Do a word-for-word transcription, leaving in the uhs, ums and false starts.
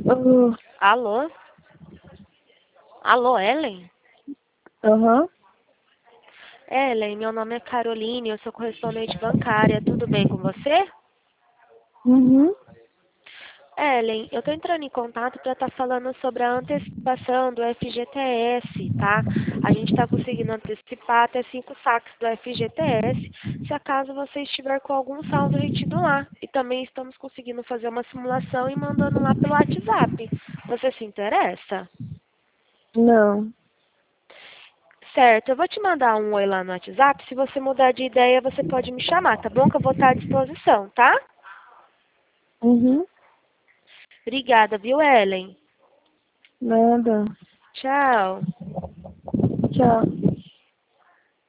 Uh, Alô? Alô, Ellen? Aham. Ellen, meu nome é Caroline, eu sou correspondente bancária. Tudo bem com você? Uhum. Ellen, eu tô entrando em contato para estar falando sobre a antecipação do F G T S, tá? A gente está conseguindo antecipar até cinco saques do F G T S, se acaso você estiver com algum saldo retido lá. E também estamos conseguindo fazer uma simulação e mandando lá pelo WhatsApp. Você se interessa? Não. Certo, eu vou te mandar um oi lá no WhatsApp. Se você mudar de ideia, você pode me chamar, tá bom? Que eu vou estar à disposição, tá? Uhum. Obrigada, viu, Ellen? Nada. Tchau. Tchau.